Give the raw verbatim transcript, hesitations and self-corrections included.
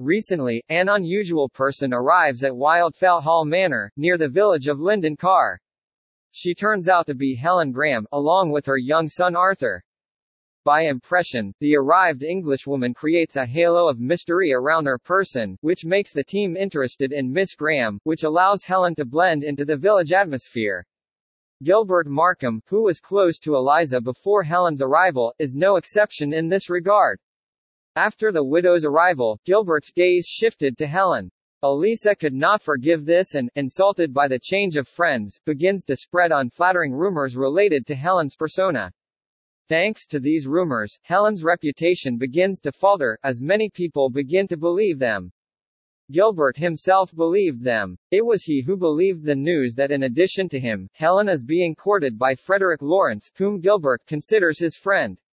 Recently, an unusual person arrives at Wildfell Hall Manor, near the village of Linden Carr. She turns out to be Helen Graham, along with her young son Arthur. By impression, the arrived Englishwoman creates a halo of mystery around her person, which makes the team interested in Miss Graham, which allows Helen to blend into the village atmosphere. Gilbert Markham, who was close to Eliza before Helen's arrival, is no exception in this regard. After the widow's arrival, Gilbert's gaze shifted to Helen. Elisa could not forgive this and, insulted by the change of friends, begins to spread unflattering rumors related to Helen's persona. Thanks to these rumors, Helen's reputation begins to falter, as many people begin to believe them. Gilbert himself believed them. It was he who believed the news that in addition to him, Helen is being courted by Frederick Lawrence, whom Gilbert considers his friend.